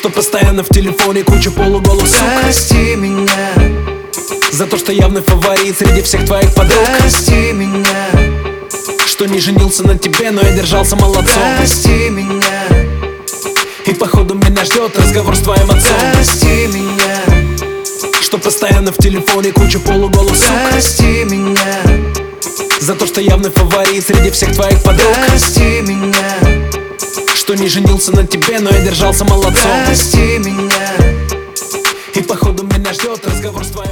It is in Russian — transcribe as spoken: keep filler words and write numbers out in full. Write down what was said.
Что постоянно в телефоне куча полуголых сук. Прости меня за то, что явный фаворит среди всех твоих подруг. Прости меня, что не женился на тебе, но я держался молодцом. Прости меня, и походу меня ждет разговор с твоим отцом. Прости меня, что постоянно в телефоне куча полуголых сук. Прости меня за то, что явный фаворит среди всех твоих подруг. Прости меня, что не женился на тебе, но я держался молодцом. Прости меня, и походу меня ждет разговор с твоим